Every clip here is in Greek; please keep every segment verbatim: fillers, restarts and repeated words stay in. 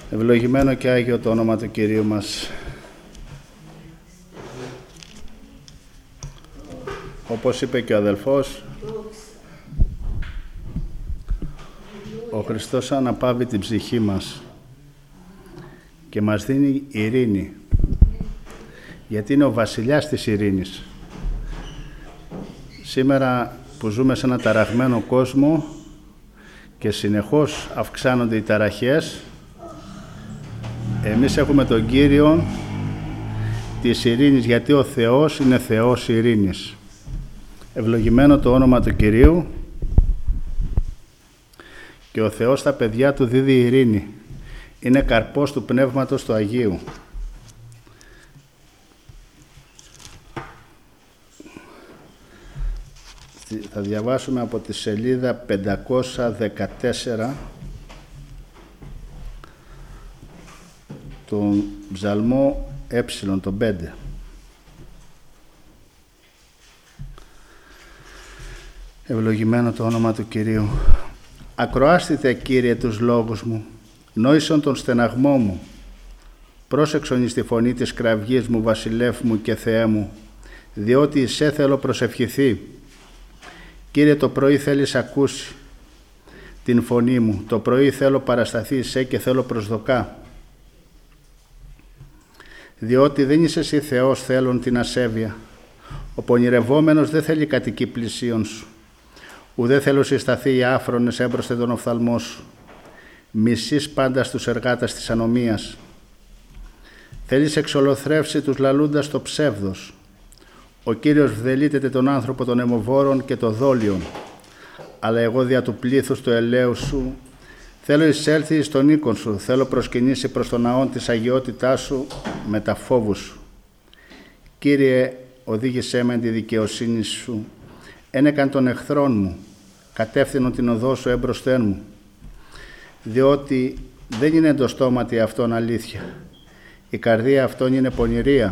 Ευλογημένο και Άγιο το όνομα του Κυρίου μας. Όπως είπε και ο αδελφός, ο Χριστός αναπαύει την ψυχή μας και μας δίνει ειρήνη, γιατί είναι ο βασιλιάς της ειρήνης. Σήμερα που ζούμε σε ένα ταραγμένο κόσμο και συνεχώς αυξάνονται οι ταραχές, εμείς έχουμε τον Κύριο της ειρήνης, γιατί ο Θεός είναι Θεός ειρήνης. Ευλογημένο το όνομα του Κυρίου, και ο Θεός στα παιδιά του δίδει ειρήνη. Είναι καρπός του Πνεύματος του Αγίου. Θα διαβάσουμε από τη σελίδα πεντακόσια δεκατέσσερα τον ψαλμό ε, τον πέντε. Ευλογημένο το όνομα του Κυρίου. Ακροάστητε, Κύριε, τους λόγους μου, νόησον τον στεναγμό μου. Πρόσεξον εις τη φωνή της κραυγής μου, βασιλεύ μου και Θεέ μου, διότι εισέ θέλω προσευχηθεί. Κύριε, το πρωί θέλεις ακούσει την φωνή μου, το πρωί θέλω παρασταθεί εισέ και θέλω προσδοκά. Διότι δεν είσαι εσύ Θεός θέλων την ασέβεια, ο πονηρευόμενος δεν θέλει κατοικεί πλησίον σου. Ουδέ θέλω συσταθεί οι άφρονες έμπροστε τον οφθαλμό σου. Μισείς πάντα στους εργάτας της ανομίας. Θέλεις εξολοθρεύσει τους λαλούντας το ψεύδος. Ο Κύριος βδελίτεται τον άνθρωπο των αιμοβόρων και των δόλιων. Αλλά εγώ δια του πλήθους του ελαίου σου θέλω εισέλθει εις τον οίκον σου. Θέλω προσκυνήσει προς τον ναόν της αγιότητάς σου με τα φόβου σου. Κύριε, οδήγησέ με τη δικαιοσύνη σου. Ένεκαν των εχθρών μου, κατεύθυνον την οδό σου έμπροσθέν μου, διότι δεν είναι εντοστόματι αυτόν αλήθεια, η καρδία αυτόν είναι πονηρία.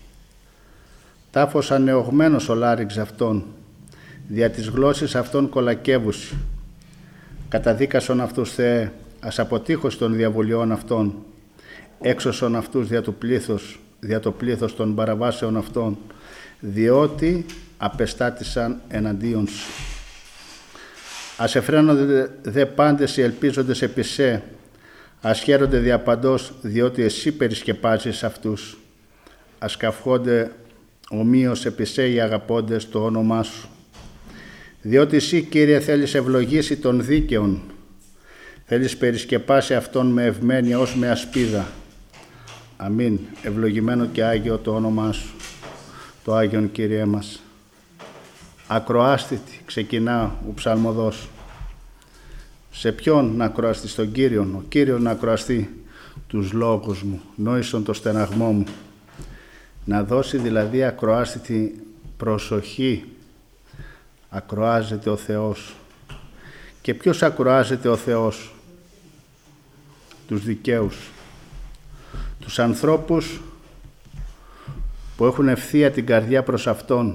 Τάφος ανεωγμένος ο λάριξ αυτόν, δια της γλώσσης αυτών κολακεύουσι. Καταδίκασον αυτούς, Θεέ, ας αποτύχως των διαβουλιών αυτών, έξωσον αυτούς δια του πλήθους, δια το πλήθος των παραβάσεων αυτών, διότι απεστάτησαν εναντίον σου. Ας εφραίνονται δε πάντες οι ελπίζοντες επί σε, ας χαίρονται διαπαντός, διότι εσύ περισκεπάζεις αυτούς. Ας καυχόνται ομοίως επί σε οι αγαπώντες το όνομά σου. Διότι εσύ, Κύριε, θέλεις ευλογήσει τον δίκαιον, θέλεις περισκεπάσει αυτόν με ευμένεια ως με ασπίδα. Αμήν. Ευλογημένο και Άγιο το όνομά σου, το Άγιον Κύριε μας. Ακροάστητη, ξεκινά ο ψαλμοδός. Σε ποιον να ακροαστεί? Στον Κύριον. Ο Κύριος να ακροαστεί τους λόγους μου, νόησον το στεναγμό μου. Να δώσει δηλαδή ακροάστητη προσοχή. Ακροάζεται ο Θεός. Και ποιος ακροάζεται ο Θεός? Τους δικαίους. Τους ανθρώπους που έχουν ευθεία την καρδιά προς Αυτόν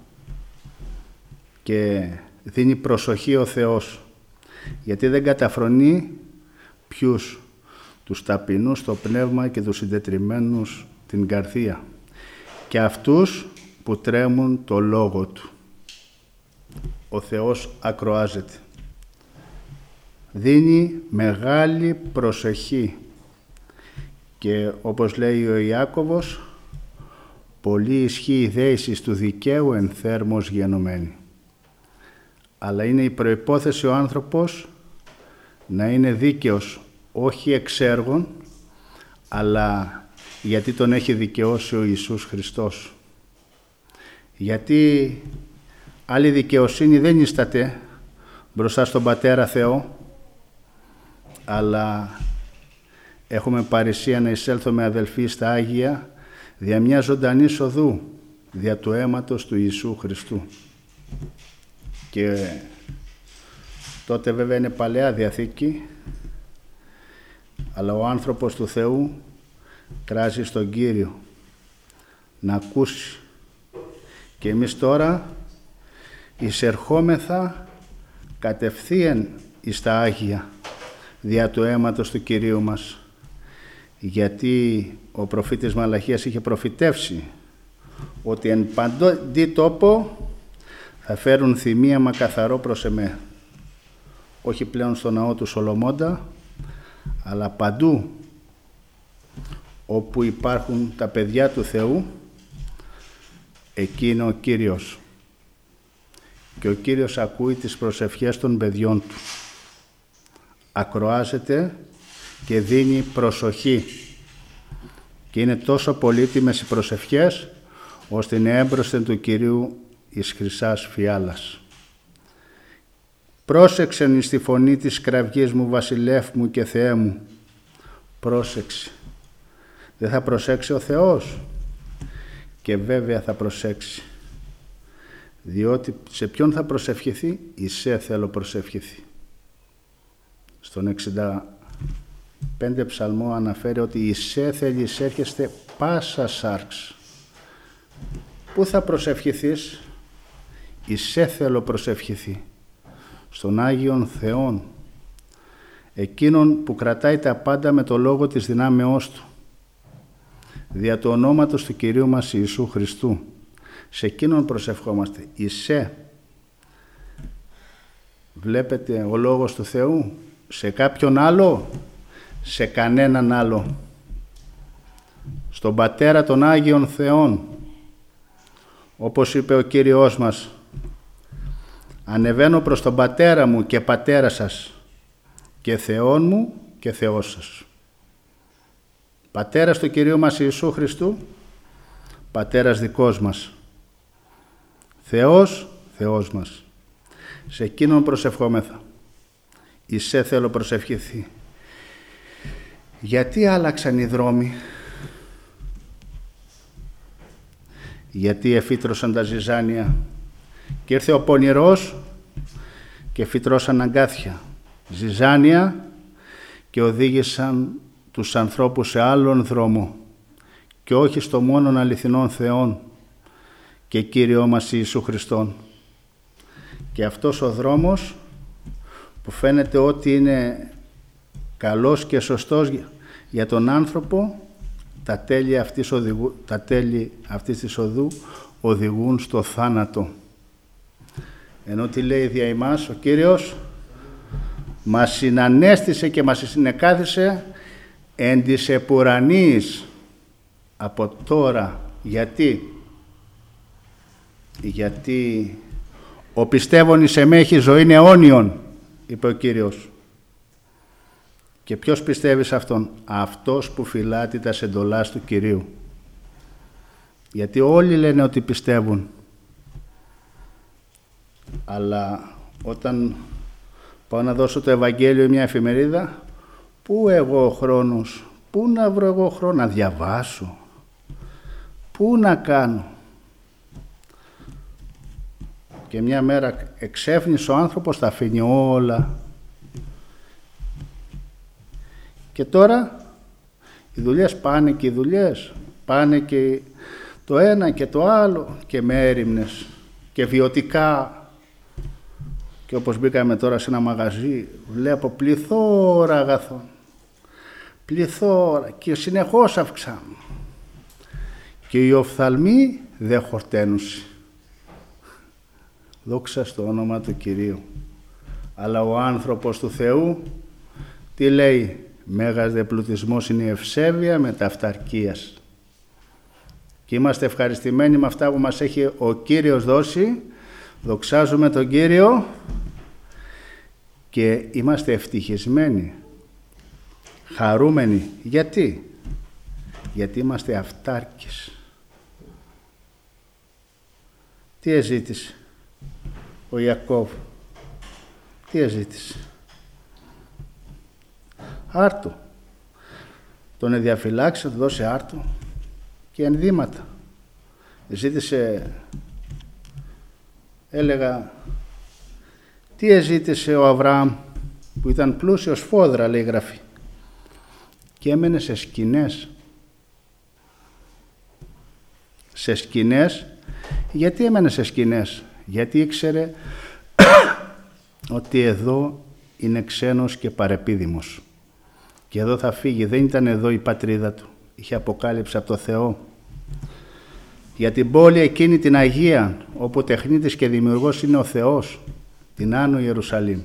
και δίνει προσοχή ο Θεός, γιατί δεν καταφρονεί ποιους? Τους ταπεινούς στο πνεύμα και τους συντετριμμένους την καρδία, και αυτούς που τρέμουν το λόγο Του. Ο Θεός ακροάζεται. Δίνει μεγάλη προσοχή και όπως λέει ο Ιάκωβος, πολύ ισχύει η δέησης του δικαίου εν θέρμος γενομένη. Αλλά είναι η προϋπόθεση ο άνθρωπος να είναι δίκαιος, όχι εξ έργων, αλλά γιατί τον έχει δικαιώσει ο Ιησούς Χριστός. Γιατί άλλη δικαιοσύνη δεν ίσταται μπροστά στον Πατέρα Θεό, αλλά έχουμε παρησία να εισέλθουμε, αδελφοί, στα Άγια δια μια ζωντανή οδού, δια του αίματος του Ιησού Χριστού. Και τότε βέβαια είναι Παλαιά Διαθήκη, αλλά ο άνθρωπος του Θεού κράζει στον Κύριο να ακούσει. Και εμείς τώρα εισερχόμεθα κατευθείαν εις τα Άγια δια του αίματος του Κυρίου μας, γιατί ο προφήτης Μαλαχίας είχε προφητεύσει ότι εν παντί τόπο θα φέρουν θυμίαμα καθαρό προς εμέ. Όχι πλέον στο ναό του Σολομώντα, αλλά παντού όπου υπάρχουν τα παιδιά του Θεού, εκεί είναι ο Κύριος. Και ο Κύριος ακούει τις προσευχές των παιδιών του. Ακροάζεται και δίνει προσοχή. Και είναι τόσο πολύτιμες οι προσευχές, ώστε είναι έμπροσθεν του Κυρίου εις χρυσάς φιάλας. Πρόσεξεν εις τη φωνή της κραυγής μου, βασιλεύ μου και Θεέ μου. Πρόσεξε. Δεν θα προσέξει ο Θεός? Και βέβαια θα προσέξει. Διότι σε ποιον θα προσευχηθεί? Εισέ θέλω προσευχηθεί. Στον εξήντα πέντε ψαλμό αναφέρει ότι εισέ θέλει εισέρχεστε πάσα σάρξ. Πού θα προσευχηθείς? Εισέ θέλω προσευχηθεί. Στον Άγιον Θεόν, εκείνον που κρατάει τα πάντα με το λόγο της δυνάμεώς του, δια του ονόματος του Κυρίου μας Ιησού Χριστού. Σε εκείνον προσευχόμαστε. Εισέ. Βλέπετε ο λόγος του Θεού σε κάποιον άλλο? Σε κανέναν άλλο. Στον Πατέρα των Άγιων Θεών, όπως είπε ο Κύριος μας, ανεβαίνω προς τον Πατέρα μου και Πατέρα σας και Θεόν μου και Θεός σας. Πατέρας του Κυρίου μας Ιησού Χριστού, Πατέρας δικός μας. Θεός, Θεός μας. Σε εκείνον προσευχόμεθα. Εισέ θέλω προσευχηθεί. Γιατί άλλαξαν οι δρόμοι? Γιατί εφύτρωσαν τα ζυζάνια και ήρθε ο πονηρός και φυτρώσαν αγκάθια, ζυζάνια, και οδήγησαν τους ανθρώπους σε άλλον δρόμο και όχι στο μόνον αληθινόν Θεόν και Κύριό μας Ιησού Χριστόν. Και αυτός ο δρόμος που φαίνεται ότι είναι καλός και σωστός για τον άνθρωπο, τα τέλη αυτής, οδηγού, τα τέλη αυτής της οδού οδηγούν στο θάνατο. Ενώ τι λέει δια ημάς ο Κύριος? Μας συνανέστησε και μας συνεκάθισε εν της επουρανής από τώρα. Γιατί? Γιατί ο πιστεύων εις εμέ έχει ζωήν αιώνιον, είπε ο Κύριος. Και ποιος πιστεύει σε Αυτόν? Αυτός που φυλάτει τα εντολάς του Κυρίου. Γιατί όλοι λένε ότι πιστεύουν. Αλλά όταν πάω να δώσω το Ευαγγέλιο ή μια εφημερίδα, πού εγώ ο χρόνος, πού να βρω εγώ χρόνο να διαβάσω, πού να κάνω? Και μια μέρα εξέφνης ο άνθρωπος, τα αφήνει όλα. Και τώρα οι δουλειές πάνε και οι δουλειές, πάνε και το ένα και το άλλο και μέριμνες και βιωτικά. Και όπως μπήκαμε τώρα σε ένα μαγαζί, βλέπω πληθώρα αγαθών, πληθώρα και συνεχώς αυξάνουν. Και οι οφθαλμοί δεν χορταίνουσι. Δόξα στο όνομα του Κυρίου. Αλλά ο άνθρωπος του Θεού τι λέει? Μέγας δε πλουτισμός είναι η ευσέβεια με τα αυταρκίας. Και είμαστε ευχαριστημένοι με αυτά που μας έχει ο Κύριος δώσει. Δοξάζουμε τον Κύριο και είμαστε ευτυχισμένοι, χαρούμενοι. Γιατί? Γιατί είμαστε αυτάρκεις. Τι εζήτησε ο Ιακώβ? Τι εζήτησε? Άρτο. Τον εδιαφυλάξει, του δώσει άρτο και ενδύματα. Ζήτησε, έλεγα, τι εζήτησε ο Αβραάμ που ήταν πλούσιος φόδρα, λέει η Γραφή, και έμενε σε σκηνές. Σε σκηνές. Γιατί έμενε σε σκηνές? Γιατί ήξερε ότι εδώ είναι ξένος και παρεπίδημος Και εδώ θα φύγει. Δεν ήταν εδώ η πατρίδα του. Είχε αποκάλυψη από το Θεό. Για την πόλη εκείνη την Αγία, όπου τεχνίτης και δημιουργός είναι ο Θεός, την Άνω Ιερουσαλήμ.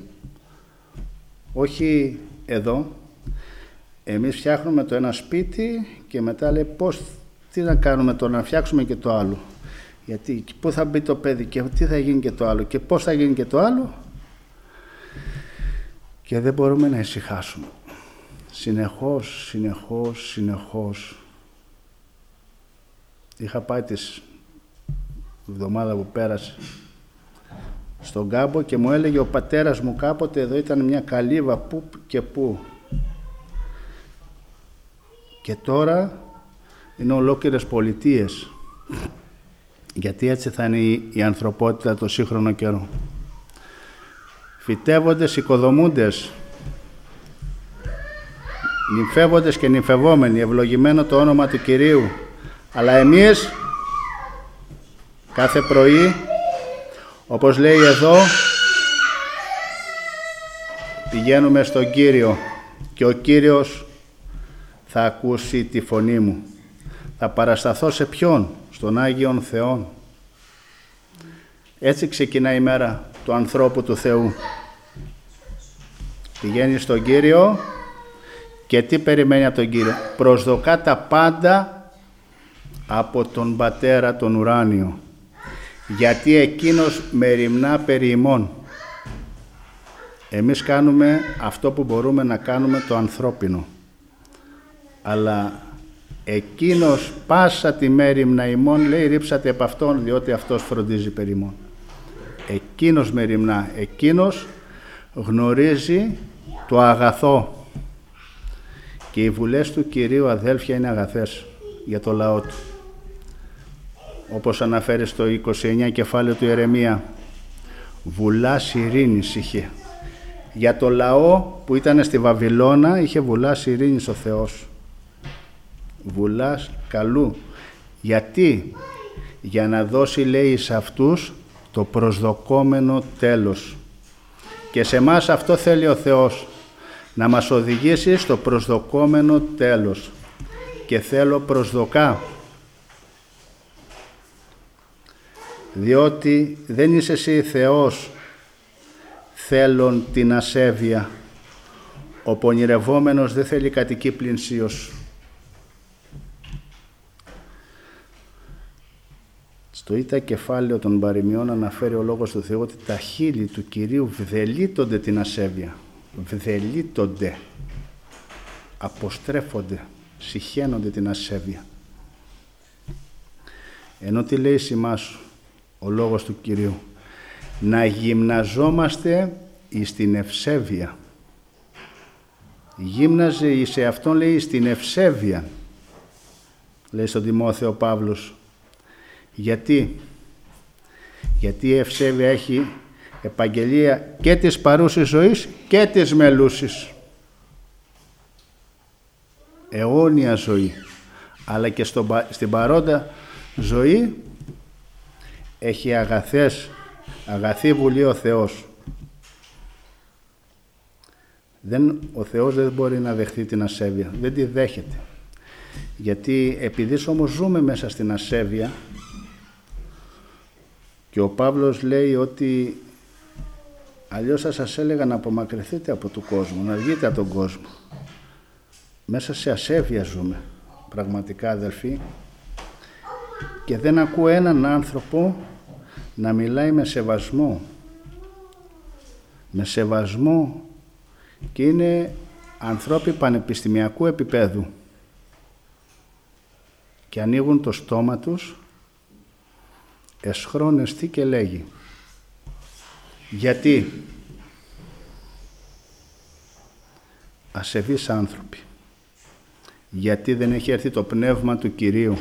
Όχι εδώ. Εμείς φτιάχνουμε το ένα σπίτι και μετά λέει πώς, τι να κάνουμε τώρα, να φτιάξουμε και το άλλο. Γιατί πού θα μπει το παιδί και τι θα γίνει και το άλλο και πώς θα γίνει και το άλλο. Και δεν μπορούμε να ησυχάσουμε. Συνεχώς, συνεχώς, συνεχώς. Είχα πάει τη εβδομάδα που πέρασε στον κάμπο και μου έλεγε ο πατέρας μου κάποτε εδώ ήταν μια καλύβα που και που. Και τώρα είναι ολόκληρες πολιτείες. Γιατί έτσι θα είναι η ανθρωπότητα το σύγχρονο καιρό. Φυτεύοντες, οικοδομούντες, νυμφεύοντες και νυμφευόμενοι, ευλογημένο το όνομα του Κυρίου. Αλλά εμείς κάθε πρωί, όπως λέει εδώ, πηγαίνουμε στον Κύριο και ο Κύριος θα ακούσει τη φωνή μου. Θα παρασταθώ σε ποιον? Στον Άγιον Θεόν. Έτσι ξεκινά η μέρα του ανθρώπου του Θεού. Πηγαίνει στον Κύριο και τι περιμένει από τον Κύριο? Προσδοκά τα πάντα από τον Πατέρα τον ουράνιο. Γιατί εκείνος μεριμνά περί ημών. Εμείς κάνουμε αυτό που μπορούμε να κάνουμε το ανθρώπινο. Αλλά εκείνος πάσα τη μέριμνα ημών, λέει, ρίψατε επ' αυτόν, διότι αυτός φροντίζει περί ημών. Εκείνος μεριμνά, εκείνος γνωρίζει το αγαθό. Και οι βουλές του Κυρίου, αδέλφια, είναι αγαθές για το λαό του. Όπως αναφέρει στο είκοσι εννιά κεφάλαιο του Ιερεμία, βουλάς ειρήνης είχε. Για το λαό που ήταν στη Βαβυλώνα είχε βουλάς ειρήνης ο Θεός. Βουλάς καλού. Γιατί? Για να δώσει, λέει, σε αυτούς το προσδοκόμενο τέλος. Και σε εμάς αυτό θέλει ο Θεός, να μας οδηγήσει στο προσδοκόμενο τέλος. Και θέλω προσδοκά. Διότι δεν είσαι εσύ Θεός θέλον την ασέβεια. Ο πονηρευόμενος δεν θέλει κατοική πλυνσίως. Στο ήτα κεφάλαιο των παροιμιών αναφέρει ο Λόγος του Θεού ότι τα χείλη του Κυρίου βδελίτονται την ασέβεια. Βδελίτονται. Αποστρέφονται. Συχαίνονται την ασέβεια. Ενώ τι λέει σημάσου ο Λόγος του Κυρίου? Να γυμναζόμαστε εις την ευσέβεια. Γύμναζε εις αυτόν, λέει, εις την ευσέβεια. Λέει στον Τιμόθεο Παύλος. Γιατί? Γιατί η ευσέβεια έχει επαγγελία και της παρούσης ζωής και της μελούσης. Αιώνια ζωή. Αλλά και στο, στην παρόντα ζωή έχει αγαθές, αγαθή βουλή ο Θεός. Δεν, ο Θεός δεν μπορεί να δεχθεί την ασέβεια, δεν τη δέχεται. Γιατί επειδή όμως ζούμε μέσα στην ασέβεια, και ο Παύλος λέει ότι αλλιώς θα σας έλεγα να απομακρυνθείτε από τον κόσμο, να βγείτε από τον κόσμο. Μέσα σε ασέβεια ζούμε, πραγματικά, αδελφοί, και δεν ακούω έναν άνθρωπο να μιλάει με σεβασμό. Με σεβασμό, και είναι ανθρώποι πανεπιστημιακού επίπεδου και ανοίγουν το στόμα τους εσχρόνες τι και λέγει. Γιατί? Ασεβείς άνθρωποι. Γιατί δεν έχει έρθει το πνεύμα του Κυρίου.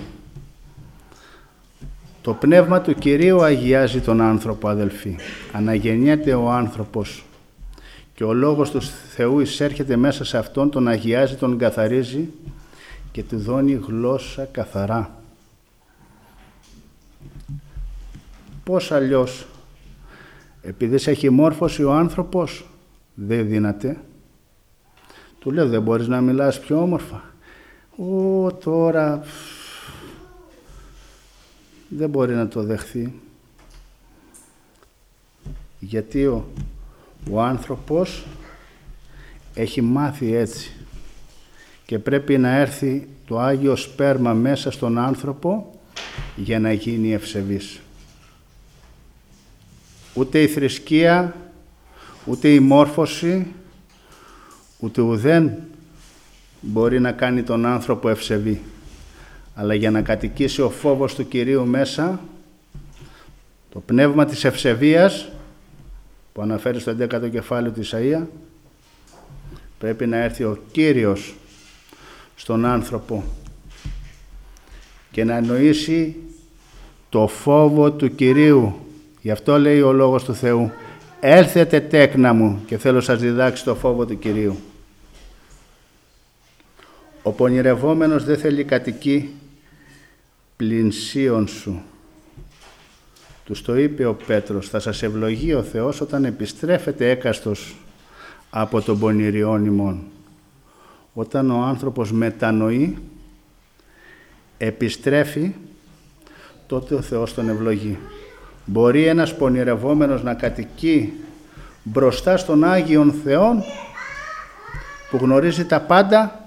Το πνεύμα του Κυρίου αγιάζει τον άνθρωπο, αδελφοί. Αναγεννιέται ο άνθρωπος και ο Λόγος του Θεού εισέρχεται μέσα σε αυτόν, τον αγιάζει, τον καθαρίζει και του δώνει γλώσσα καθαρά. Πώς αλλιώς? Επειδή σε έχει μόρφωση ο άνθρωπος, δεν δύναται. Του λέω, δεν μπορείς να μιλάς πιο όμορφα? Ω, τώρα δεν μπορεί να το δεχθεί. Γιατί ο, ο άνθρωπος έχει μάθει έτσι και πρέπει να έρθει το Άγιο Σπέρμα μέσα στον άνθρωπο για να γίνει ευσεβής. Ούτε η θρησκεία, ούτε η μόρφωση, ούτε ουδέν μπορεί να κάνει τον άνθρωπο ευσεβή. Αλλά για να κατοικήσει ο φόβος του Κυρίου μέσα, το πνεύμα της ευσεβίας που αναφέρει στο έντεκατο κεφάλαιο του Ισαΐα, πρέπει να έρθει ο Κύριος στον άνθρωπο και να εννοήσει το φόβο του Κυρίου. Γι' αυτό λέει ο Λόγος του Θεού, έρθετε τέκνα μου και θέλω σας διδάξει το φόβο του Κυρίου. Ο πονηρευόμενος δεν θέλει κατοικεί πλυνσίον σου. Τους το είπε ο Πέτρος, θα σας ευλογεί ο Θεός όταν επιστρέφετε έκαστος από τον πονηριόν ημών. Όταν ο άνθρωπος μετανοεί, επιστρέφει, τότε ο Θεός τον ευλογεί. Μπορεί ένας πονηρευόμενος να κατοικεί μπροστά στον Άγιον Θεόν που γνωρίζει τα πάντα.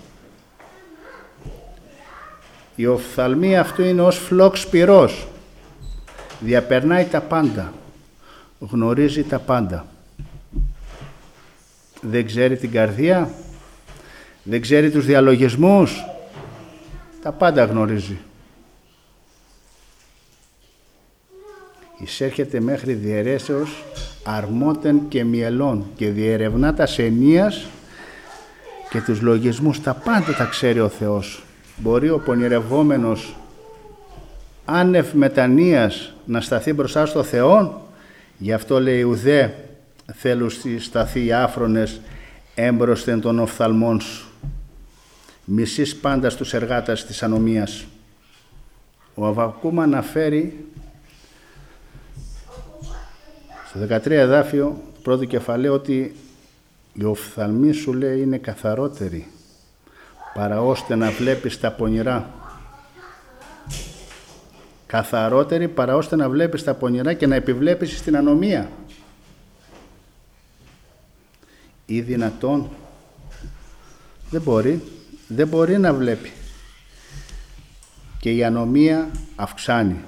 Η οφθαλμία αυτού είναι ως φλόξ πυρός. Διαπερνάει τα πάντα. Γνωρίζει τα πάντα. Δεν ξέρει την καρδία. Δεν ξέρει τους διαλογισμούς. Τα πάντα γνωρίζει. Εισέρχεται μέχρι διαιρέσεως αρμότεν και μυελών και διερευνά τα σενίας και τους λογισμούς. Τα πάντα τα ξέρει ο Θεός. Μπορεί ο πονηρευόμενος άνευ μετανοίας να σταθεί μπροστά στο Θεό. Γι' αυτό λέει ουδέ θέλουν σταθεί οι άφρονες έμπροσθεν των οφθαλμών σου. Μισείς πάντα στους εργάτες της ανομίας. Ο Αββακούμ αναφέρει στο δεκατρία εδάφιο του πρώτου κεφαλαίου ότι η οφθαλμή σου, λέει, είναι καθαρότερη παρά ώστε να βλέπεις τα πονηρά. Καθαρότερη παρά ώστε να βλέπεις τα πονηρά και να επιβλέπεις στην ανομία. Ή δυνατόν? Δεν μπορεί. Δεν μπορεί να βλέπει. Και η ανομία αυξάνει.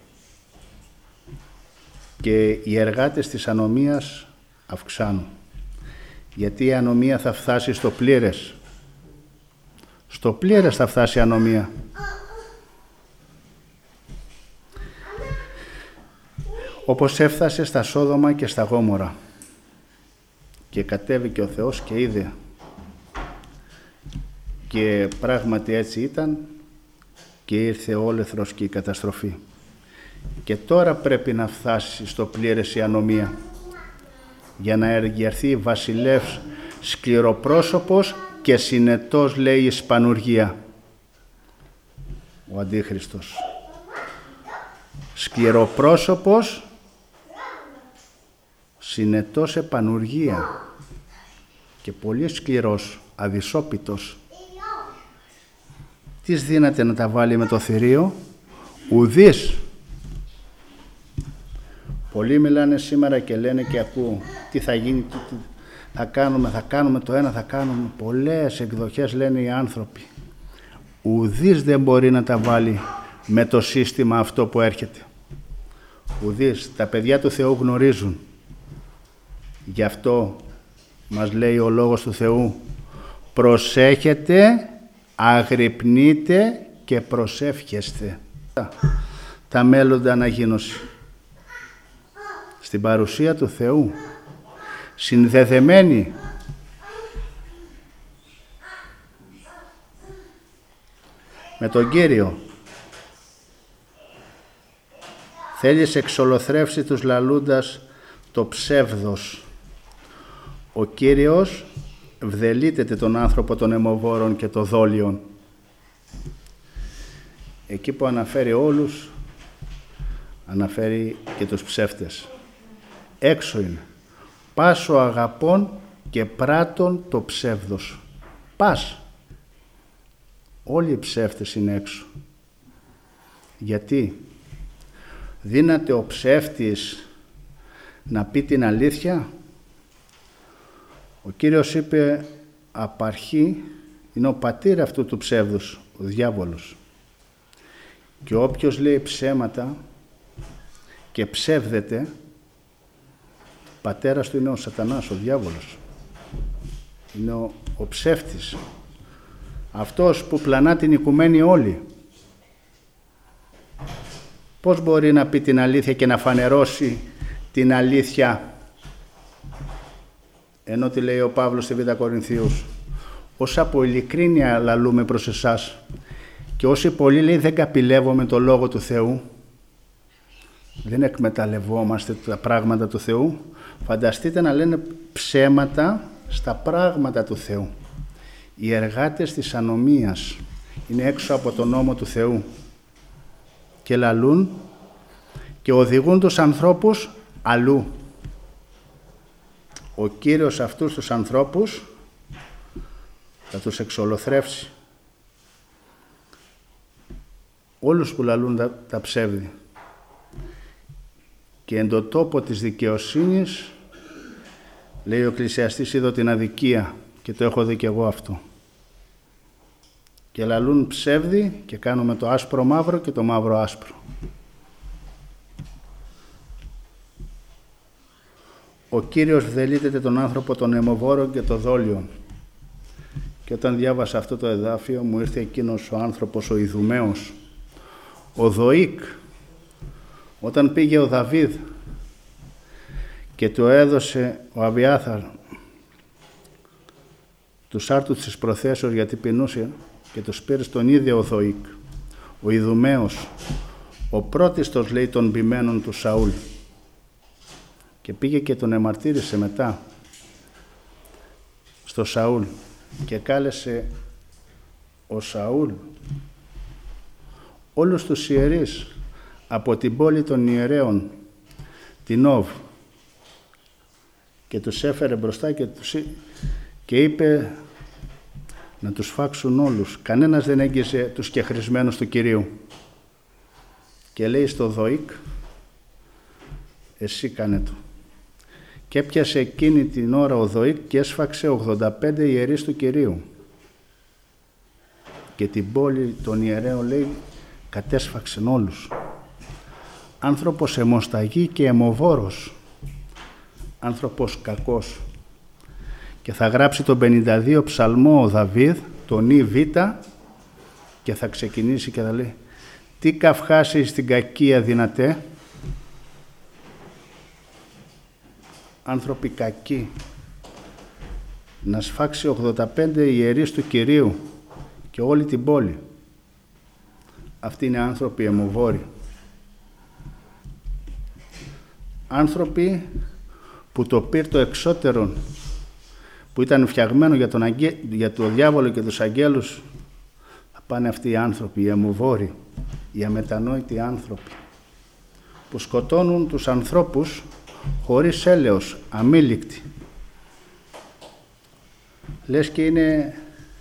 Και οι εργάτες της ανομίας αυξάνουν. Γιατί η ανομία θα φτάσει στο πλήρες. Στο πλήρες θα φτάσει η ανομία. Όπως έφτασε στα Σόδομα και στα Γόμορα. Και κατέβηκε ο Θεός και είδε. Και πράγματι έτσι ήταν και ήρθε όλεθρος και η καταστροφή. Και τώρα πρέπει να φτάσει στο πλήρες η ανομία για να εργερθεί βασιλεύς σκληροπρόσωπος και συνετός, λέει, η σπανουργία. Ο Αντίχριστος. Σκληροπρόσωπος, συνετός επανουργία και πολύ σκληρός, αδυσόπιτος. Τι δύναται να τα βάλει με το θηρίο? Ουδής. Πολλοί μιλάνε σήμερα και λένε και ακούω τι θα γίνει, τι, τι, θα κάνουμε, θα κάνουμε το ένα, θα κάνουμε. Πολλές εκδοχές λένε οι άνθρωποι. Ουδής δεν μπορεί να τα βάλει με το σύστημα αυτό που έρχεται. Ουδής. Τα παιδιά του Θεού γνωρίζουν. Γι' αυτό μας λέει ο Λόγος του Θεού, προσέχετε, αγρυπνείτε και προσεύχεστε. Τα μέλλοντα αναγίνωση. Στην παρουσία του Θεού, συνδεδεμένοι. Με τον Κύριο. Θέλεις εξολοθρεύσει τους λαλούντας το ψεύδος. Ο Κύριος βδελίτεται τον άνθρωπο των αιμοβόρων και των δόλιων. Εκεί που αναφέρει όλους, αναφέρει και τους ψεύτες. Έξω είναι. Πάσο αγαπών και πράττων το ψεύδος. Πας. Όλοι οι ψεύτες είναι έξω. Γιατί? Δύναται ο ψεύτης να πει την αλήθεια? Ο Κύριος είπε απ' αρχή είναι ο πατήρ αυτού του ψεύδους, ο διάβολος. Και όποιος λέει ψέματα και ψεύδεται, πατέρας του είναι ο σατανάς, ο διάβολος. Είναι ο, ο ψεύτης. Αυτός που πλανά την οικουμένη όλη. Πώς μπορεί να πει την αλήθεια και να φανερώσει την αλήθεια, ενώ τι λέει ο Παύλος στη Β' Κορινθίους? Όσα από ειλικρίνεια λαλούμε προς εσάς και όσοι πολλοί, λέει, δεν καπηλεύουμε το Λόγο του Θεού, δεν εκμεταλλευόμαστε τα πράγματα του Θεού. Φανταστείτε να λένε ψέματα στα πράγματα του Θεού. Οι εργάτες της ανομίας είναι έξω από τον νόμο του Θεού και λαλούν και οδηγούν τους ανθρώπους αλλού. Ο Κύριος αυτούς τους ανθρώπους θα τους εξολοθρεύσει. Όλους που λαλούν τα, τα ψεύδη. Και εν το τόπο της δικαιοσύνης, λέει ο Εκκλησιαστής, είδω την αδικία και το έχω δει και εγώ αυτό. Και λαλούν ψεύδι και κάνουμε το άσπρο μαύρο και το μαύρο άσπρο. Ο Κύριος βδελίτεται τον άνθρωπο τον αιμοβόρο και το δόλιο. Και όταν διάβασα αυτό το εδάφιο μου ήρθε εκείνος ο άνθρωπος, ο Ιδουμαίος, ο Δοίκ, όταν πήγε ο Δαβίδ και του έδωσε ο Αβιάθαρ τους άρτους της προθέσεως γιατί πεινούσε και τους πήρε στον ίδιο ο Δοίκ, ο Ιδουμαίος, ο πρώτιστος, λέει, των ποιμένων του Σαούλ, και πήγε και τον εμαρτύρησε μετά στο Σαούλ και κάλεσε ο Σαούλ όλους τους ιερείς από την πόλη των ιερέων, την Όβ, και τους έφερε μπροστά και, τους, και είπε να τους φάξουν όλους. Κανένας δεν έγγιζε τους κεχρισμένους του Κυρίου. Και λέει στο Δοίκ, εσύ κάνε το. Και έπιασε εκείνη την ώρα ο Δοίκ και έσφαξε ογδόντα πέντε ιερείς του Κυρίου. Και την πόλη των ιερέων, λέει, κατέσφαξεν όλους. Άνθρωπος αιμοσταγή και αιμοβόρος. Άνθρωπος κακός. Και θα γράψει τον πενήντα δύο ψαλμό ο Δαβίδ, τον Ι Β, και θα ξεκινήσει και θα λέει, τι καυχάσεις στην κακία δυνατέ? Άνθρωποι κακοί. Να σφάξει ογδόντα πέντε ιερείς του Κυρίου και όλη την πόλη. Αυτοί είναι άνθρωποι αιμοβόροι. Άνθρωποι που το πύρτο εξώτερον που ήταν φτιαγμένο για τον, αγγέ... για τον διάβολο και τους αγγέλους, θα πάνε αυτοί οι άνθρωποι, οι αιμοβόροι, οι αμετανόητοι άνθρωποι, που σκοτώνουν τους ανθρώπους χωρίς έλεος, αμήλικτοι. Λες και είναι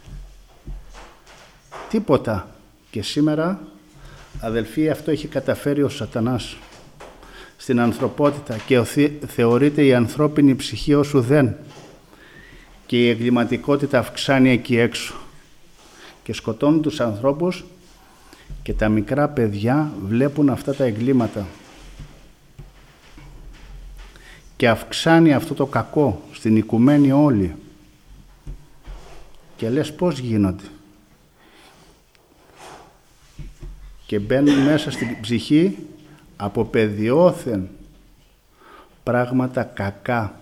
τίποτα. Και σήμερα, αδελφοί, αυτό έχει καταφέρει ο σατανάς στην ανθρωπότητα και θεωρείται η ανθρώπινη ψυχή ως ουδέν και η εγκληματικότητα αυξάνει εκεί έξω και σκοτώνουν τους ανθρώπους και τα μικρά παιδιά βλέπουν αυτά τα εγκλήματα και αυξάνει αυτό το κακό στην οικουμένη όλη και λες πώς γίνονται και μπαίνουν μέσα στην ψυχή από παιδιόθεν πράγματα κακά.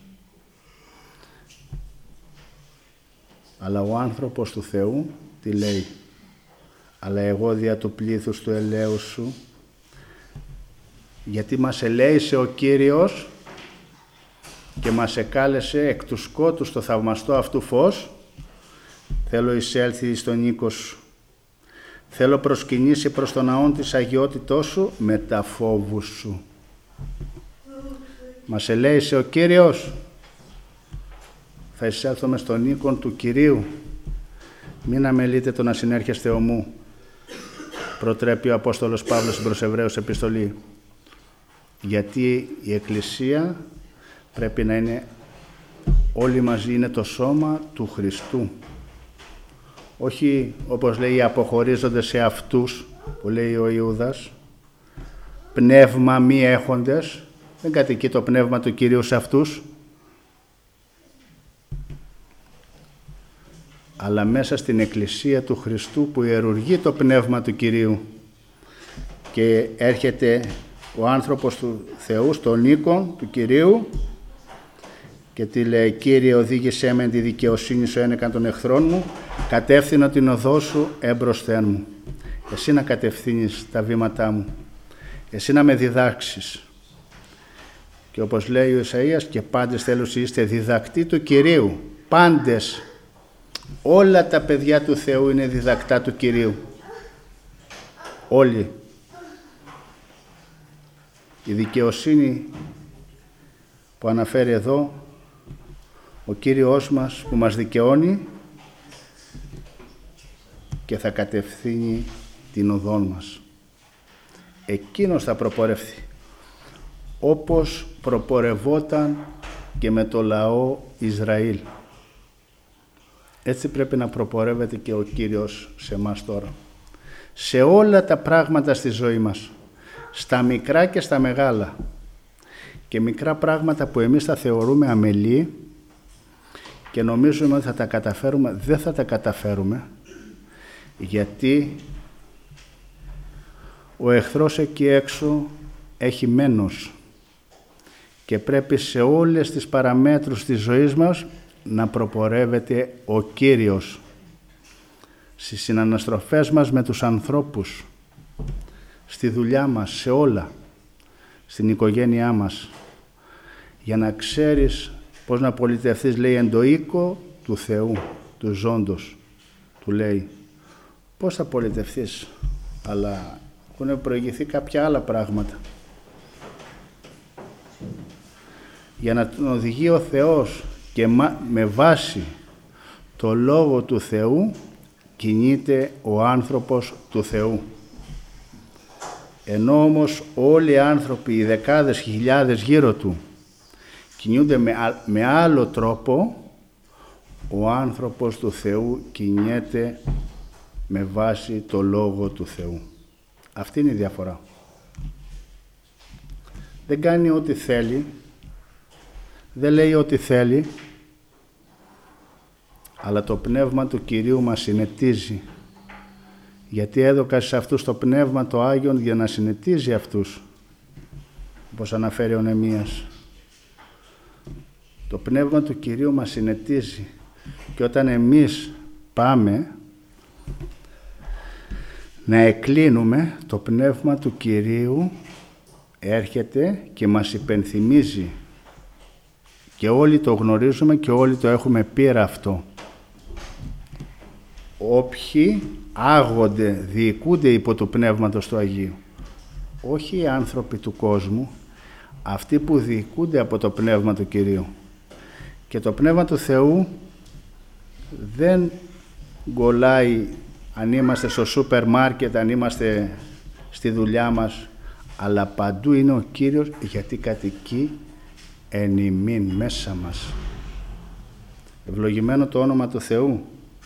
Αλλά ο άνθρωπος του Θεού τι λέει? Αλλά εγώ δια του πλήθους του ελέου σου, γιατί μας ελέησε ο Κύριος και μας εκάλεσε εκ του σκότου στο θαυμαστό αυτού φως, θέλω εισέλθει στον οίκο σου. Θέλω προσκυνήσει προς τον ναόν της αγιότητός σου με τα φόβου σου. Μας ελέησε ο Κύριος. Θα εισέλθουμε στον οίκον του Κυρίου. Μην αμελείτε το να συνέρχεστε ομού, προτρέπει ο Απόστολος Παύλος στην προς Εβραίους επιστολή. Γιατί η Εκκλησία πρέπει να είναι όλοι μαζί, είναι το σώμα του Χριστού. Όχι όπως λέει αποχωρίζονται σε αυτούς που λέει ο Ιούδας, πνεύμα μη έχοντες, δεν κατοικεί το πνεύμα του Κυρίου σε αυτούς, αλλά μέσα στην Εκκλησία του Χριστού που ιερουργεί το πνεύμα του Κυρίου και έρχεται ο άνθρωπος του Θεού στον οίκο του Κυρίου και τι λέει: Κύριε, οδήγησέ με τη δικαιοσύνη σου ένεκαν των εχθρών μου, κατεύθυνα την οδό σου έμπροσθεν μου. Εσύ να κατευθύνεις τα βήματά μου, εσύ να με διδάξεις. Και όπως λέει ο Ισαΐας, και πάντες θέλω είστε διδακτοί του Κυρίου. Πάντες, όλα τα παιδιά του Θεού είναι διδακτά του Κυρίου. Όλοι. Η δικαιοσύνη που αναφέρει εδώ ο Κύριος μας που μας δικαιώνει και θα κατευθύνει την οδόν μας. Εκείνος θα προπορευθεί όπως προπορευόταν και με το λαό Ισραήλ. Έτσι πρέπει να προπορεύεται και ο Κύριος σε εμάς τώρα. Σε όλα τα πράγματα στη ζωή μας, στα μικρά και στα μεγάλα. Και μικρά πράγματα που εμείς τα θεωρούμε αμελή και νομίζουμε ότι θα τα καταφέρουμε, δεν θα τα καταφέρουμε, γιατί ο εχθρός εκεί έξω έχει μένος και πρέπει σε όλες τις παραμέτρους της ζωής μας να προπορεύεται ο Κύριος στις συναναστροφές μας με τους ανθρώπους, στη δουλειά μας, σε όλα, στην οικογένειά μας, για να ξέρεις πώς να πολιτευθείς, λέει, εν το οίκο του Θεού, του ζώντος, του λέει. Πώς θα πολιτευθείς, αλλά έχουν προηγηθεί κάποια άλλα πράγματα. Για να τον οδηγεί ο Θεός και με βάση το Λόγο του Θεού κινείται ο άνθρωπος του Θεού. Ενώ όμως όλοι οι άνθρωποι, οι δεκάδες χιλιάδες γύρω του, κινούνται με, με άλλο τρόπο, ο άνθρωπος του Θεού κινιέται με βάση το Λόγο του Θεού. Αυτή είναι η διαφορά. Δεν κάνει ό,τι θέλει, δεν λέει ό,τι θέλει, αλλά το Πνεύμα του Κυρίου μας συνετίζει. Γιατί έδωκα σε αυτούς το Πνεύμα το Άγιον για να συνετίζει αυτούς, όπως αναφέρει ο Νεμίας. Το Πνεύμα του Κυρίου μας συνετίζει και όταν εμείς πάμε να εκκλίνουμε, το Πνεύμα του Κυρίου έρχεται και μας υπενθυμίζει και όλοι το γνωρίζουμε και όλοι το έχουμε πείρα αυτό. Όποιοι άγονται, διοικούνται υπό του Πνεύματος του Αγίου, όχι οι άνθρωποι του κόσμου, αυτοί που διοικούνται από το Πνεύμα του Κυρίου. Και το Πνεύμα του Θεού δεν γκολάει αν είμαστε στο σούπερ μάρκετ, αν είμαστε στη δουλειά μας, αλλά παντού είναι ο Κύριος, γιατί κατοικεί εν ημίν, μέσα μας. Ευλογημένο το όνομα του Θεού.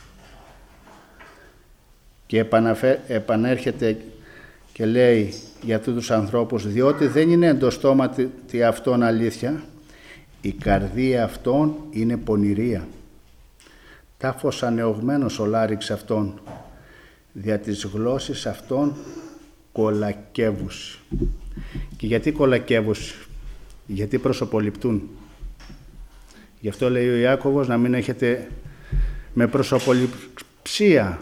Και επαναφέ, επανέρχεται και λέει για αυτούς τους ανθρώπους, διότι δεν είναι εντός στόματι αυτόν αλήθεια, η καρδία αυτών είναι πονηρία. Τάφος ανεωγμένος ο λάριξ αυτών, δια της γλώσσης αυτών κολακεύους. Και γιατί κολακεύους? Γιατί προσωποληπτούν. Γι' αυτό λέει ο Ιάκωβος να μην έχετε με προσωποληψία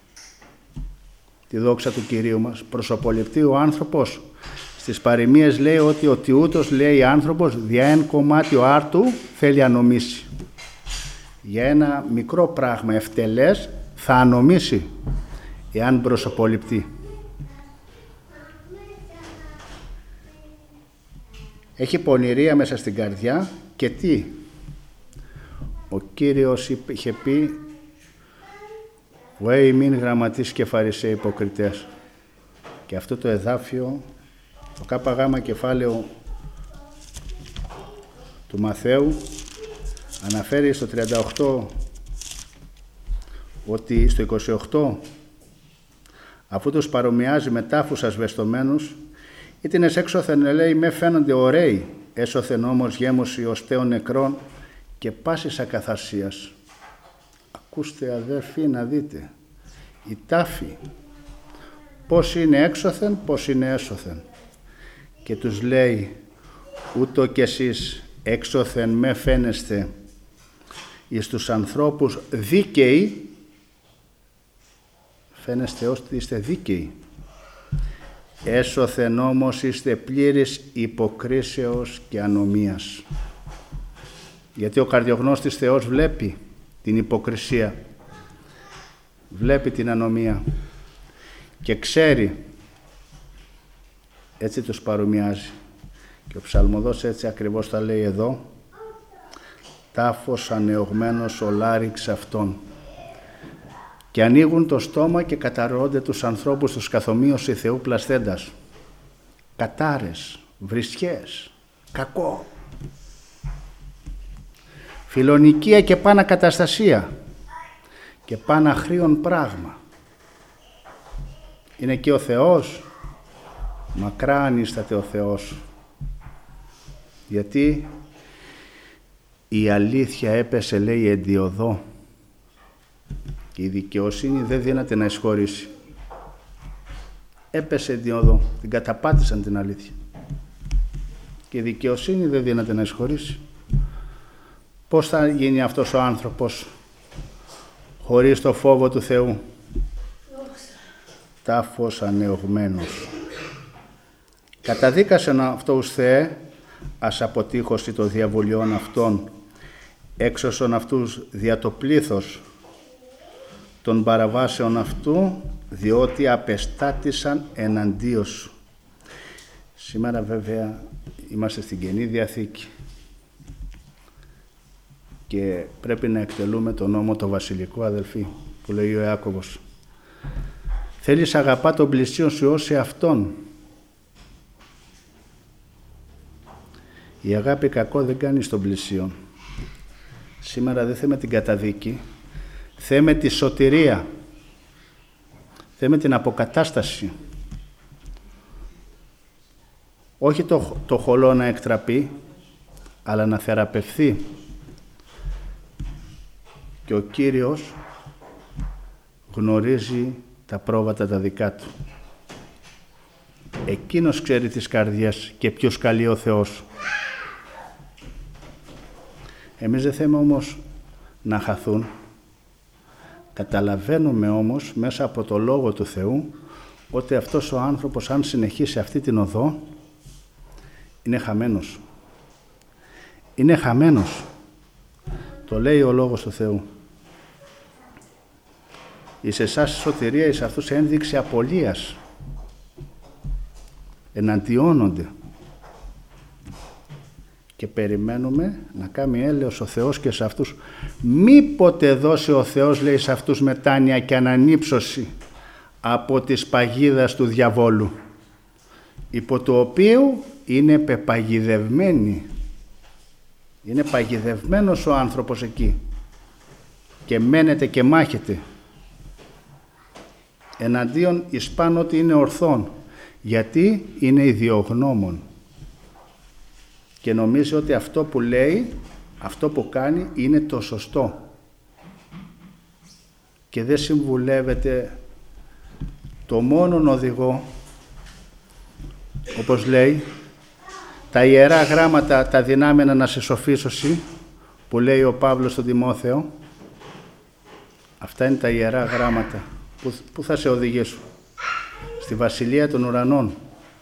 τη δόξα του Κυρίου μας. Προσωποληπτεί ο άνθρωπος. Στις παροιμίες λέει ότι ο τιούτος, λέει, άνθρωπος δια εν κομμάτιο άρτου θέλει ανομήσει. Για ένα μικρό πράγμα ευτελές θα ανομήσει εάν προσωποληπτεί. Έχει πονηρία μέσα στην καρδιά και τι? Ο Κύριος είχε πει Βουέ ημίν γραμματείς και φαρισαίοι υποκριτές. Και αυτό το εδάφιο, το ΚΓ κεφάλαιο του Μαθαίου, αναφέρει στο τριάντα οκτώ ότι στο είκοσι οκτώ, αφού τους παρομοιάζει με τάφους ασβεστομένους, ήτινες έξωθεν, λέει, με φαίνονται ωραίοι, έσωθεν όμως γέμωση οστέων νεκρών και πάσης ακαθαρσίας. Ακούστε αδέρφοι να δείτε, η τάφη πώς είναι έξωθεν, πώς είναι έσωθεν. Και τους λέει, ούτω κι εσείς έξωθεν με φαίνεστε εις τους ανθρώπους δίκαιοι, φαίνεστε ως ότι είστε δίκαιοι. Έσωθεν όμως είστε πλήρης υποκρίσεως και ανομίας. Γιατί ο καρδιογνώστης Θεός βλέπει την υποκρισία, βλέπει την ανομία και ξέρει, έτσι τους παρομοιάζει. Και ο ψαλμοδός έτσι ακριβώς τα λέει εδώ, τάφος ανεωγμένος ο λάριξ αυτών. Και ανοίγουν το στόμα και καταρρώνται τους ανθρώπους τους καθομοίωση Θεού πλασθέντας. Κατάρες, βρισιές, κακό, φιλονικία και πάνα καταστασία και πάνα χρίον πράγμα. Είναι και ο Θεός, μακρά ανίσταται ο Θεός. Γιατί η αλήθεια έπεσε, λέει, εντιωδώ και η δικαιοσύνη δεν δύναται να εισχωρήσει. Έπεσε εντιωδώ, την καταπάτησαν την αλήθεια. Και η δικαιοσύνη δεν δύναται να εισχωρήσει. Πώς θα γίνει αυτός ο άνθρωπος χωρίς το φόβο του Θεού? Τάφος ανεωγμένος. Καταδίκασεν αυτούς, Θεέ, ας αποτύχωση των διαβολιών αυτών, έξωσον αυτούς δια το πλήθος των παραβάσεων αυτού, διότι απεστάτησαν εναντίον σου. Σήμερα βέβαια είμαστε στην Καινή Διαθήκη και πρέπει να εκτελούμε τον νόμο το βασιλικό, αδελφοί, που λέει ο Ιάκωβος. Θέλεις αγαπά τον πλησίον σου ως εαυτόν. Η αγάπη κακό δεν κάνει στον πλησίον. Σήμερα δεν θέμε την καταδίκη, θέμε τη σωτηρία, θέμε την αποκατάσταση. Όχι το, το χολό να εκτραπεί, αλλά να θεραπευθεί. Και ο Κύριος γνωρίζει τα πρόβατα τα δικά του. Εκείνος ξέρει τις καρδιές και ποιος καλεί ο Θεός. Εμείς δεν θέλουμε όμως να χαθούν. Καταλαβαίνουμε όμως μέσα από το Λόγο του Θεού ότι αυτός ο άνθρωπος, αν συνεχίσει αυτή την οδό, είναι χαμένος. Είναι χαμένος. Το λέει ο Λόγος του Θεού. Εις εσάς η σωτηρία, εις αυτούς ένδειξη απολίας. Εναντιώνονται. Και περιμένουμε να κάνει έλεος ο Θεός και σε αυτούς. Μήποτε δώσει ο Θεός, λέει, σε αυτούς μετάνοια και ανανύψωση από της παγίδας του διαβόλου, υπό το οποίο είναι πεπαγιδευμένοι. Είναι παγιδευμένος ο άνθρωπος εκεί και μένεται και μάχεται εναντίον εις πάνω ότι είναι ορθόν, γιατί είναι ιδιογνώμων και νομίζει ότι αυτό που λέει, αυτό που κάνει είναι το σωστό και δεν συμβουλεύεται το μόνον οδηγό, όπως λέει, τα ιερά γράμματα τα δυνάμενα να σε σοφίσωση, που λέει ο Παύλος στον Τιμόθεο. Αυτά είναι τα ιερά γράμματα που, που θα σε οδηγήσουν στη Βασιλεία των Ουρανών.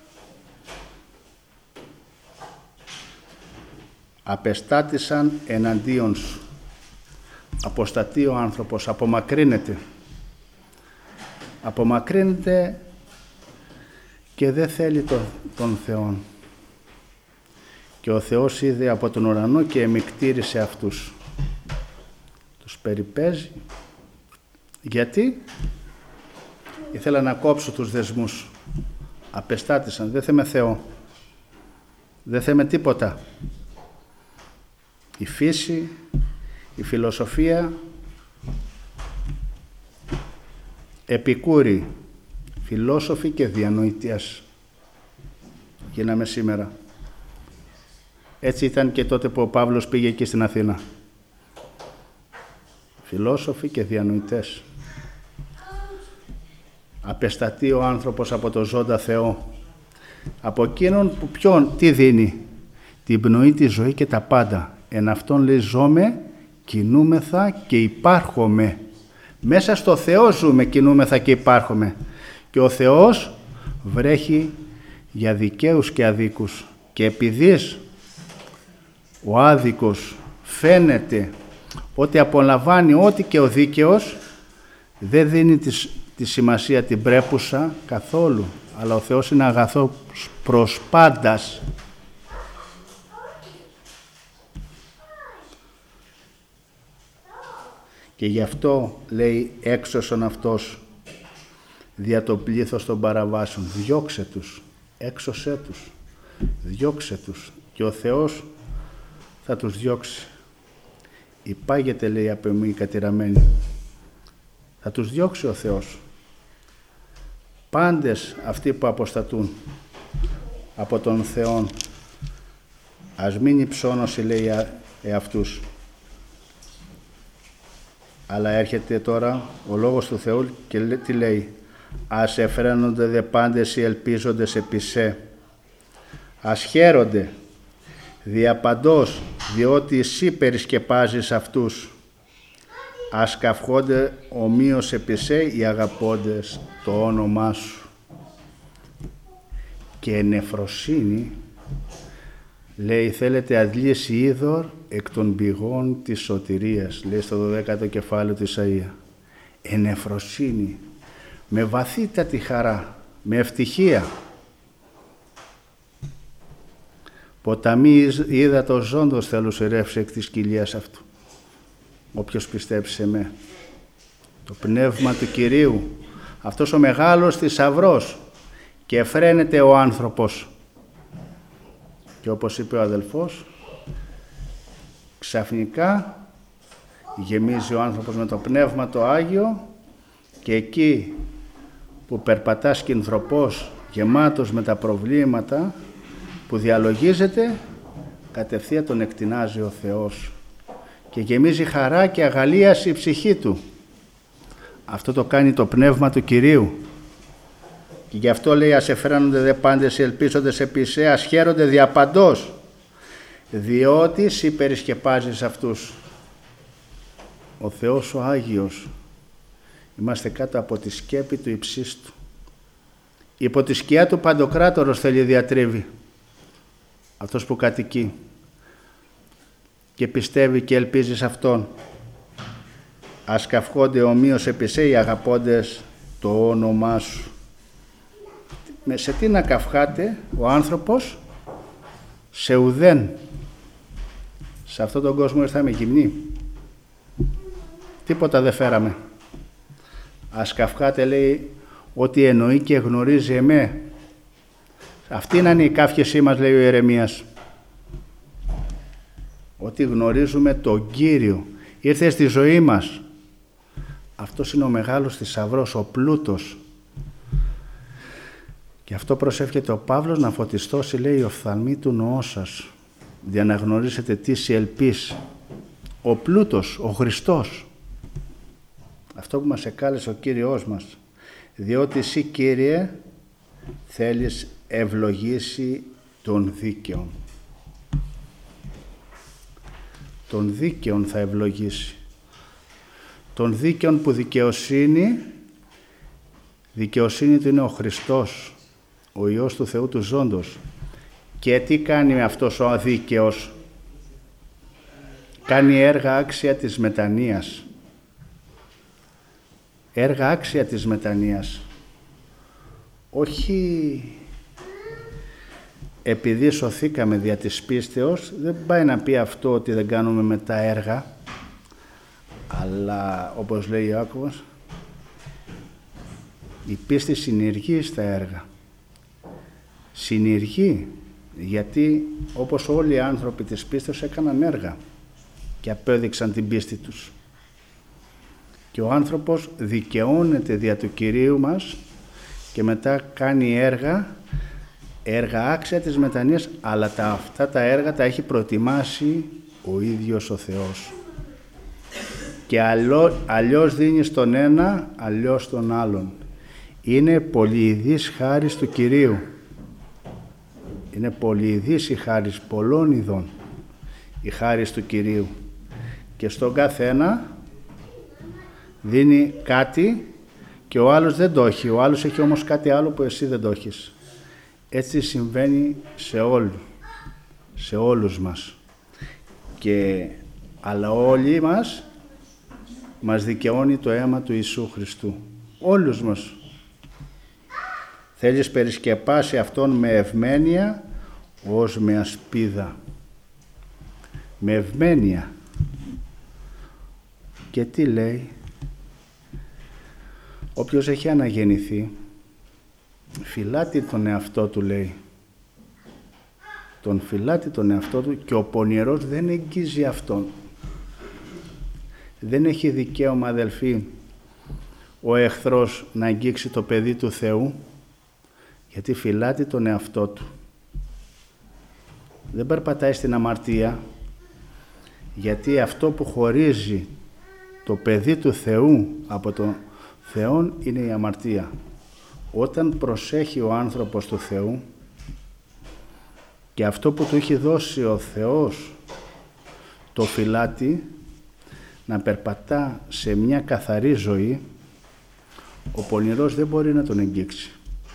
Απεστάτησαν εναντίον σου. Αποστατεί ο άνθρωπος, απομακρύνεται. Απομακρύνεται και δεν θέλει το, τον Θεόν. Και ο Θεός είδε από τον ουρανό και εμικτήρισε αυτούς. Τους περιπέζει, Γιατί? Ήθελα να κόψω τους δεσμούς. Απεστάτησαν. Δεν θέμε Θεό. Δεν θέμε τίποτα. Η φύση, η φιλοσοφία, επικούροι, φιλόσοφοι και διανοητές. Γίναμε σήμερα. Έτσι ήταν και τότε που ο Παύλος πήγε εκεί στην Αθήνα. Φιλόσοφοι και διανοητές. Απεστατεί ο άνθρωπος από το ζώντα Θεό. Από εκείνον που ποιον, τι δίνει? Την πνοή, τη ζωή και τα πάντα. Εν αυτόν λέει ζώμε, κινούμεθα και υπάρχουμε. Μέσα στο Θεό ζούμε, κινούμεθα και υπάρχουμε. Και ο Θεός βρέχει για δικαίους και αδίκους. Και επειδή ο άδικος φαίνεται ότι απολαμβάνει ό,τι και ο δίκαιος, δεν δίνει τη, τη σημασία την πρέπουσα καθόλου. Αλλά ο Θεός είναι αγαθός προς πάντας. Και γι' αυτό λέει έξωσον αυτός δια το πλήθος των παραβάσεων. Διώξε τους, έξωσέ τους, διώξε τους και ο Θεός θα τους διώξει. Υπάγεται, λέει, από εμεί κατηραμένη. Θα τους διώξει ο Θεός. Πάντες αυτοί που αποστατούν από τον Θεό, ας μην υψώνωση, λέει, εαυτούς. Αλλά έρχεται τώρα ο Λόγος του Θεού και τι λέει? Ας εφραίνονται δε πάντες οι ελπίζοντες επί σε. Ας χαίρονται διαπαντός, διότι εσύ περισκεπάζεις αυτούς. Ας καυχόνται ομοίως επί σε οι αγαπώντες το όνομά σου. Και νεφροσύνη, λέει, θέλετε αντλήσει είδωρ εκ των πηγών της σωτηρίας, λέει στο δωδέκατο κεφάλαιο του Ισαΐα. Ενεφροσύνη, με βαθύτατη χαρά, με ευτυχία. Ποταμί ύδατος ζώντος θέλω ρεύσει εκ της κοιλίας αυτού. Όποιος πιστέψει σε με. Το πνεύμα του Κυρίου, αυτός ο μεγάλος θησαυρός, και εφραίνεται ο άνθρωπος. Και όπως είπε ο αδελφός, ξαφνικά γεμίζει ο άνθρωπος με το πνεύμα το Άγιο και εκεί που περπατά σκηνθροπός, γεμάτος με τα προβλήματα, που διαλογίζεται, κατευθείαν τον εκτινάζει ο Θεός και γεμίζει χαρά και αγαλίαση η ψυχή του. Αυτό το κάνει το πνεύμα του Κυρίου. Και γι' αυτό λέει ας εφραίνονται δε πάντες οι ελπίζοντες επί σε, ας χαίρονται διαπαντός, διότι εσύ περισκεπάζεις αυτούς. Ο Θεός ο Άγιος, είμαστε κάτω από τη σκέπη του υψίστου. Υπό τη σκιά του Παντοκράτορος θέλει διατρίβει. Αυτός που κατοικεί και πιστεύει και ελπίζει σε Αυτόν. Ας καυχόνται ομοίως επί σε οι αγαπώντες το όνομά σου. Με σε τι να καυχάται ο άνθρωπος? Σε ουδέν. Σε αυτόν τον κόσμο ήρθαμε γυμνοί. Τίποτα δεν φέραμε. Ας καυχάται, λέει, ότι εννοεί και γνωρίζει εμέ. Αυτή είναι η καύχεσή μας, λέει ο Ιερεμίας. Ότι γνωρίζουμε τον Κύριο. Ήρθε στη ζωή μας. Αυτός είναι ο μεγάλος θησαυρός, ο πλούτος. Και αυτό προσεύχεται ο Παύλος να φωτιστώσει, λέει, η οφθαλμή του νοός σας, για να γνωρίσετε τι σε ελπίς. Ο πλούτος, ο Χριστός. Αυτό που μας εκάλεσε ο Κύριος μας. Διότι εσύ, Κύριε, θέλεις ευλογήσει τον δίκαιον. Τον δίκαιον θα ευλογήσει. Τον δίκαιον που δικαιοσύνη, δικαιοσύνη του είναι ο Χριστός, ο Υιός του Θεού του ζώντος. Και τι κάνει αυτός ο αδίκαιος? Κάνει έργα άξια της μετανοίας. Έργα άξια της μετανοίας. Όχι επειδή σωθήκαμε δια της πίστεως, δεν πάει να πει αυτό ότι δεν κάνουμε μετά έργα, αλλά όπως λέει ο Ιάκωβος, Η πίστη συνηργεί στα έργα. Συνηργεί, γιατί όπως όλοι οι άνθρωποι της πίστης έκαναν έργα και απέδειξαν την πίστη τους. Και ο άνθρωπος δικαιώνεται δια του Κυρίου μας και μετά κάνει έργα, έργα άξια της μετανοίας, αλλά τα, αυτά τα έργα τα έχει προετοιμάσει ο ίδιος ο Θεός. Και αλλό, αλλιώς δίνει στον ένα, αλλιώς τον άλλον. Είναι πολυειδής χάρις του Κυρίου. Είναι πολυειδής η χάρις πολλών ειδών, η χάρις του Κυρίου. Και στον καθένα δίνει κάτι και ο άλλος δεν το έχει. Ο άλλος έχει όμως κάτι άλλο που εσύ δεν το έχεις. Έτσι συμβαίνει σε όλους, σε όλους μας. Και, αλλά όλοι μας, μας δικαιώνει το αίμα του Ιησού Χριστού. Όλους μας. Θέλεις περισκεπάσει Αυτόν με ευμένεια ως με ασπίδα. Με ευμένεια. Και τι λέει? Όποιος έχει αναγεννηθεί, φυλάτει τον εαυτό του, λέει. Τον φυλάτει τον εαυτό του και ο πονηρός δεν εγγίζει αυτόν. Δεν έχει δικαίωμα, αδελφοί, ο εχθρός να αγγίξει το παιδί του Θεού, γιατί φυλάτει τον εαυτό του. Δεν περπατάει στην αμαρτία, γιατί αυτό που χωρίζει το παιδί του Θεού από τον Θεό είναι η αμαρτία. Όταν προσέχει ο άνθρωπος του Θεού και αυτό που του έχει δώσει ο Θεός το φυλάτι, να περπατά σε μια καθαρή ζωή, ο πονηρός δεν μπορεί να τον εγγίξει.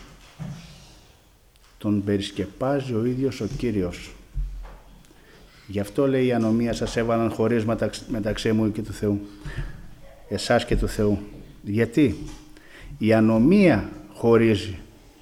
Τον περισκεπάζει ο ίδιος ο Κύριος. Γι' αυτό λέει η ανομία σας έβαλαν χωρίσματα μεταξύ μου και του Θεού. Εσάς και του Θεού. Γιατί? Η ανομία χωρίζει.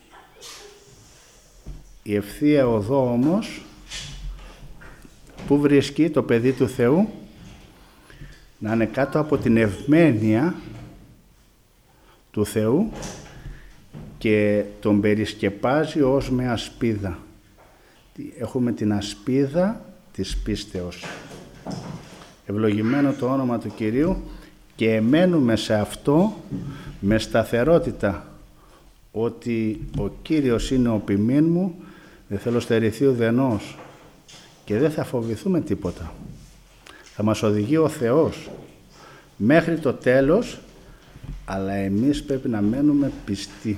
Η ευθεία οδό όμως, που βρίσκει το παιδί του Θεού? Να είναι κάτω από την ευμένεια του Θεού και τον περισκεπάζει ως με ασπίδα. Έχουμε την ασπίδα της πίστεως. Ευλογημένο το όνομα του Κυρίου και εμένουμε σε αυτό με σταθερότητα, ότι ο Κύριος είναι ο ποιμήν μου, δεν θέλω στερηθεί ουδενός και δεν θα φοβηθούμε τίποτα. Θα μας οδηγεί ο Θεός μέχρι το τέλος, αλλά εμείς πρέπει να μένουμε πιστοί.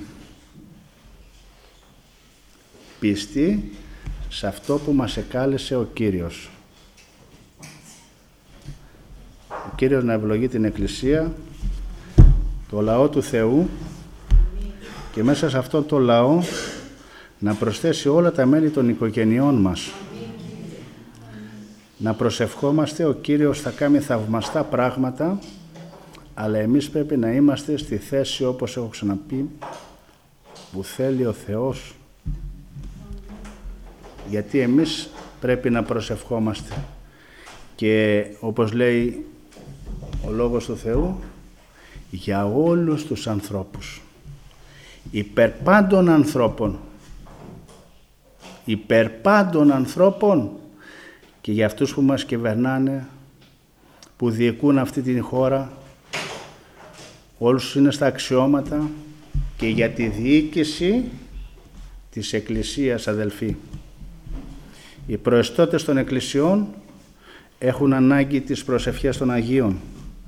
Πιστοί σε αυτό που μας εκάλεσε ο Κύριος. Ο Κύριος να ευλογεί την Εκκλησία, το λαό του Θεού, και μέσα σε αυτό το λαό να προσθέσει όλα τα μέλη των οικογενειών μας. Να προσευχόμαστε, ο Κύριος θα κάνει θαυμαστά πράγματα, αλλά εμείς πρέπει να είμαστε στη θέση, όπως έχω ξαναπεί, που θέλει ο Θεός. Γιατί εμείς πρέπει να προσευχόμαστε. Και όπως λέει ο Λόγος του Θεού, για όλους τους ανθρώπους. Υπέρ πάντων ανθρώπων. Υπέρ πάντων ανθρώπων. Και για αυτούς που μας κυβερνάνε, που διοικούν αυτή την χώρα, όλους είναι στα αξιώματα, και για τη διοίκηση της Εκκλησίας, αδελφοί. Οι προεστώτες των εκκλησιών έχουν ανάγκη της προσευχής των Αγίων.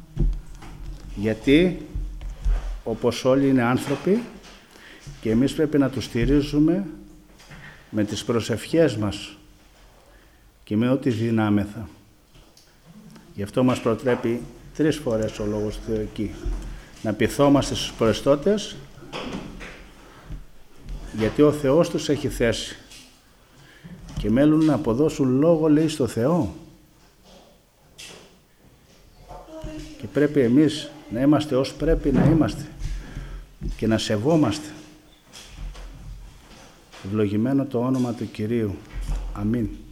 Γιατί, όπως όλοι είναι άνθρωποι, και εμείς πρέπει να τους στηρίζουμε με τις προσευχές μας και με ό,τι δυνάμεθα. Γι' αυτό μας προτρέπει τρεις φορές ο Λόγος του Θεού εκεί. Να πειθόμαστε στους προεστώτες, γιατί ο Θεός τους έχει θέσει. Και μέλουν να αποδώσουν λόγο, λέει, στο Θεό. Και πρέπει εμείς να είμαστε ως πρέπει να είμαστε και να σεβόμαστε. Ευλογημένο το όνομα του Κυρίου. Αμήν.